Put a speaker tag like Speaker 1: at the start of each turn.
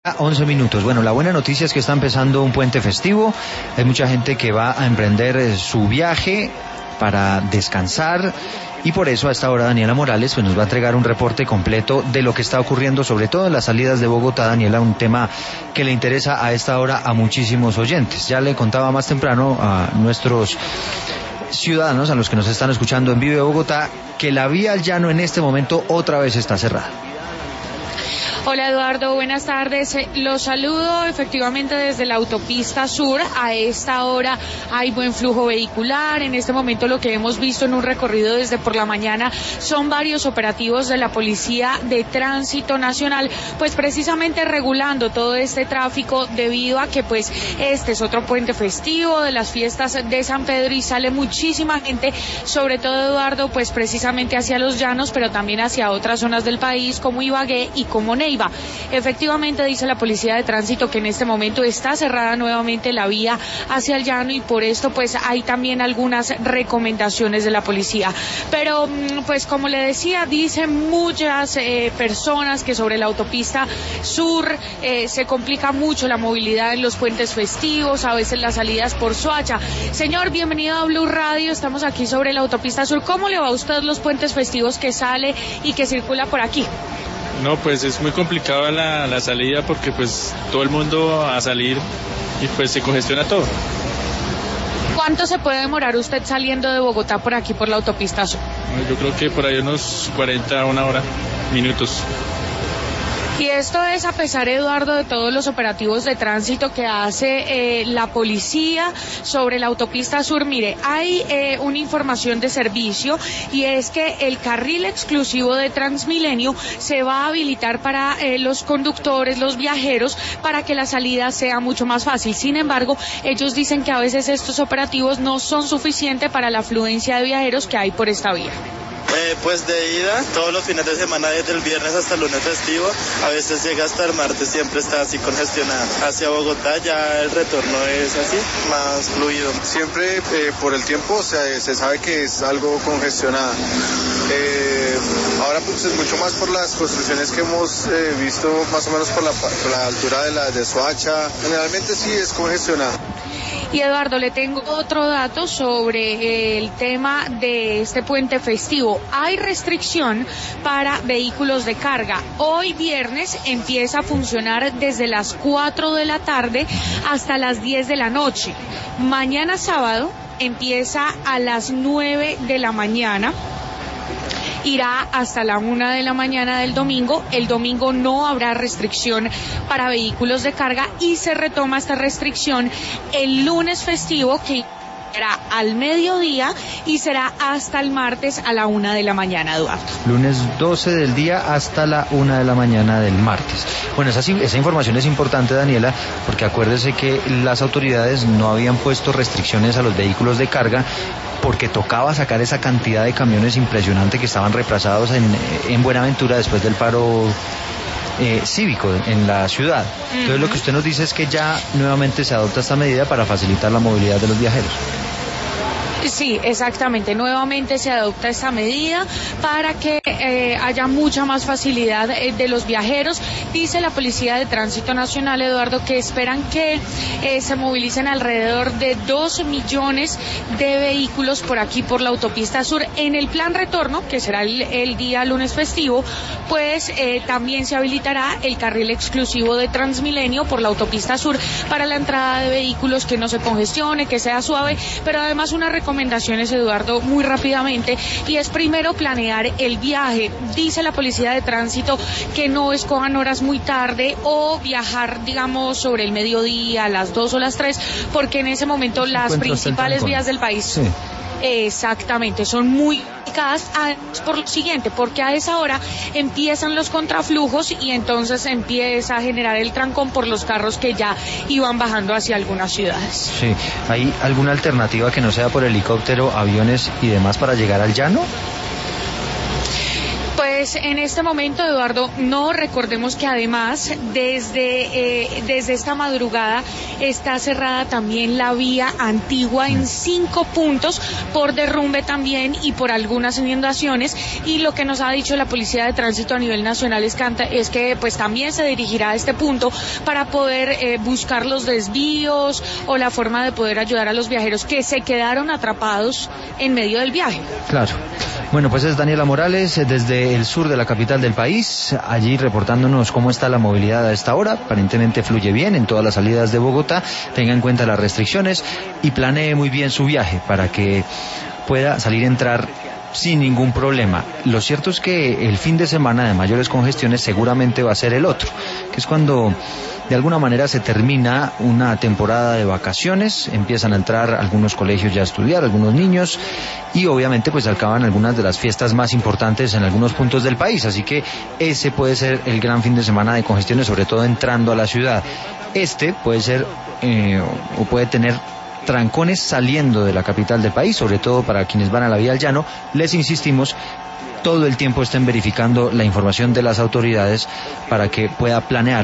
Speaker 1: 11 minutos. Bueno, la buena noticia es que está empezando un puente festivo. Hay mucha gente que va a emprender su viaje para descansar y por eso a esta hora Daniela Morales nos va a entregar un reporte completo de lo que está ocurriendo, sobre todo en las salidas de Bogotá. Daniela, un tema que le interesa a esta hora a muchísimos oyentes. Ya le contaba más temprano a nuestros ciudadanos, a los que nos están escuchando en Vive Bogotá, que la vía al llano en este momento otra vez está cerrada.
Speaker 2: Hola Eduardo, buenas tardes. Los saludo efectivamente desde la autopista sur. A esta hora hay buen flujo vehicular. En este momento lo que hemos visto en un recorrido desde por la mañana son varios operativos de la Policía de Tránsito Nacional, pues precisamente regulando todo este tráfico debido a que pues este es otro puente festivo de las fiestas de San Pedro y sale muchísima gente, sobre todo Eduardo, pues precisamente hacia los llanos, pero también hacia otras zonas del país como Ibagué y como Neiva. Efectivamente dice la Policía de Tránsito que en este momento está cerrada nuevamente la vía hacia el llano y por esto pues hay también algunas recomendaciones de la policía. Pero pues como le decía, dicen muchas personas que sobre la autopista sur se complica mucho la movilidad en los puentes festivos, a veces las salidas por Soacha. Señor, bienvenido a Blue Radio, estamos aquí sobre la autopista sur. ¿Cómo le va a usted los puentes festivos que sale y que circula por aquí?
Speaker 3: No, pues es muy complicado la salida porque pues todo el mundo a salir y pues se congestiona todo.
Speaker 2: ¿Cuánto se puede demorar usted saliendo de Bogotá por aquí por la autopista sur?
Speaker 3: Yo creo que por ahí unos 40 una hora, minutos.
Speaker 2: Y esto es a pesar, Eduardo, de todos los operativos de tránsito que hace la policía sobre la autopista sur. Mire, hay una información de servicio y es que el carril exclusivo de Transmilenio se va a habilitar para los conductores, los viajeros, para que la salida sea mucho más fácil. Sin embargo, ellos dicen que a veces estos operativos no son suficientes para la afluencia de viajeros que hay por esta vía.
Speaker 4: Pues de ida, todos los fines de semana, desde el viernes hasta el lunes festivo, a veces llega hasta el martes, siempre está así congestionada. Hacia Bogotá ya el retorno es así, más fluido.
Speaker 5: Siempre por el tiempo se sabe que es algo congestionada. Ahora pues es mucho más por las construcciones que hemos visto más o menos por la altura de Soacha. Generalmente sí es congestionada.
Speaker 2: Y Eduardo, le tengo otro dato sobre el tema de este puente festivo. Hay restricción para vehículos de carga. Hoy viernes empieza a funcionar desde las 4 de la tarde hasta las 10 de la noche. Mañana sábado empieza a las 9 de la mañana. Irá hasta la 1 de la mañana del domingo. El domingo no habrá restricción para vehículos de carga y se retoma esta restricción el lunes festivo, que será al mediodía y será hasta el martes a la 1 de la mañana, Eduardo.
Speaker 1: Lunes 12 del día hasta la 1 de la mañana del martes. Bueno, esa información es importante, Daniela, porque acuérdese que las autoridades no habían puesto restricciones a los vehículos de carga porque tocaba sacar esa cantidad de camiones impresionante que estaban reemplazados en Buenaventura después del paro cívico en la ciudad. Entonces lo que usted nos dice es que ya nuevamente se adopta esta medida para facilitar la movilidad de los viajeros.
Speaker 2: Sí, exactamente. Nuevamente se adopta esta medida para que haya mucha más facilidad de los viajeros. Dice la Policía de Tránsito Nacional, Eduardo, que esperan que se movilicen alrededor de 2 millones de vehículos por aquí, por la autopista sur. En el plan retorno, que será el día lunes festivo, pues también se habilitará el carril exclusivo de Transmilenio por la autopista sur para la entrada de vehículos, que no se congestione, que sea suave, pero además una recomendaciones, Eduardo, muy rápidamente, y es primero planear el viaje. Dice la Policía de Tránsito que no escojan horas muy tarde o viajar, digamos, sobre el mediodía, a las 2 o las 3, porque en ese momento las principales vías del país... Sí. Exactamente, son muy complicadas por lo siguiente, porque a esa hora empiezan los contraflujos y entonces empieza a generar el trancón por los carros que ya iban bajando hacia algunas ciudades.
Speaker 1: Sí, ¿hay alguna alternativa que no sea por helicóptero, aviones y demás para llegar al llano?
Speaker 2: Pues Pues en este momento, Eduardo, no, recordemos que además desde esta madrugada está cerrada también la vía Antigua en 5 puntos por derrumbe también y por algunas inundaciones, y lo que nos ha dicho la Policía de Tránsito a nivel nacional es que pues también se dirigirá a este punto para poder buscar los desvíos o la forma de poder ayudar a los viajeros que se quedaron atrapados en medio del viaje.
Speaker 1: Claro. Bueno, pues es Daniela Morales desde el sur de la capital del país, allí reportándonos cómo está la movilidad a esta hora. Aparentemente fluye bien en todas las salidas de Bogotá. Tenga en cuenta las restricciones y planee muy bien su viaje para que pueda salir y entrar sin ningún problema. Lo cierto es que el fin de semana de mayores congestiones seguramente va a ser el otro, que es cuando de alguna manera se termina una temporada de vacaciones, empiezan a entrar algunos colegios ya a estudiar, algunos niños, y obviamente pues acaban algunas de las fiestas más importantes en algunos puntos del país, así que ese puede ser el gran fin de semana de congestiones, sobre todo entrando a la ciudad. Este puede ser o puede tener trancones saliendo de la capital del país, sobre todo para quienes van a la vía al llano. Les insistimos, todo el tiempo estén verificando la información de las autoridades para que pueda planear